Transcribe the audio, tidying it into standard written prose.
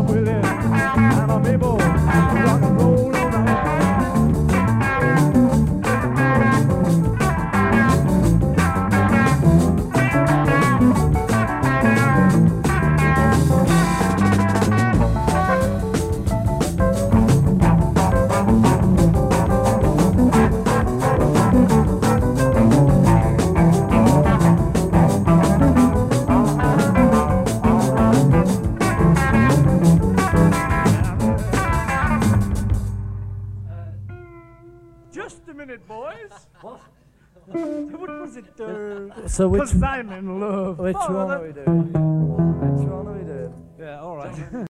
Willie and a people rock and roll all night. Just a minute, boys. What? What was it? So which 'Cause I'm in love. which Oh, one that- are we doing? Which one are we doing? Yeah, all right.